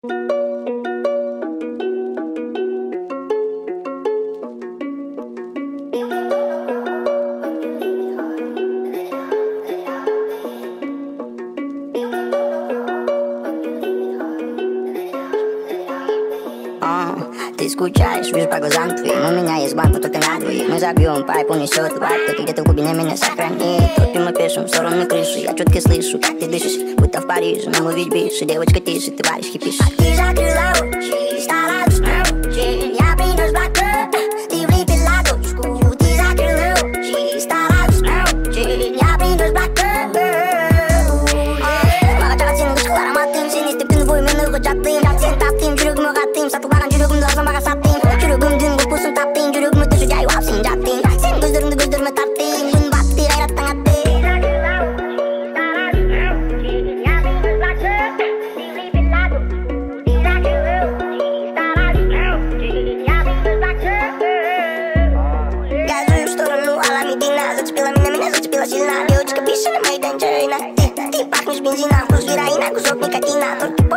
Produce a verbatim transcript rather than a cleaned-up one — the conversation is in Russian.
Ты скучаешь, вижу по глазам твоим. У меня есть банк, но только на двоих. Мы забьем пайп, унесет вайп. Кто-то где-то в глубине меня сохранит. Топим мы пишем в сторону крыши. Я четко слышу, как ты дышишь, будто в Париже. Нам увидеть бишь, девочка тише, ты варежки пишешь. А ты закрыла очи, стараюсь научить. Я принес блокнот, ты влепила дочку. Ты закрыла очи, стараюсь научить. Я принес блокнот. Мағачаға сенің ғышқыл ароматың. Сен естіптің боймен ұйғы жаттың. Сен таптың, жүрегім ұғаттың. Сатылаған жүрегімді ағзамаға саттың. Жүрегімдің бұлпысын таптың. Жүрегімі түші жайу апсың жаттың. Сен көздеріңді көздеріме тарттың. Күн батты, қайраттың атты. Газую в сторону, а медина. Зацепила меня, меня зацепила сильно. Девочка пишет на моей дончарина. Ты, ты пахнешь бензином, вкус героина, кусок никотина. Только